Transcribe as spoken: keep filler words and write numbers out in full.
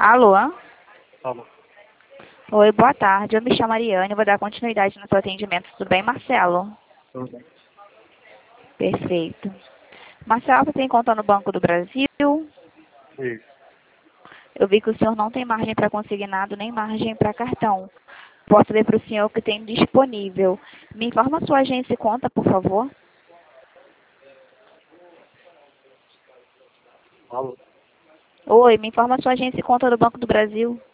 Alô? Alô. Oi, boa tarde. Eu me chamo Ariane, vou dar continuidade no seu atendimento. Tudo bem, Marcelo? Tudo bem. Perfeito. Marcelo, você tem conta no Banco do Brasil? Isso. Eu vi que o senhor não tem margem para consignado nem margem para cartão. Posso ler para o senhor o que tem disponível. Me informa a sua agência e conta, por favor. Alô. Oi, me informa a sua agência e conta do Banco do Brasil.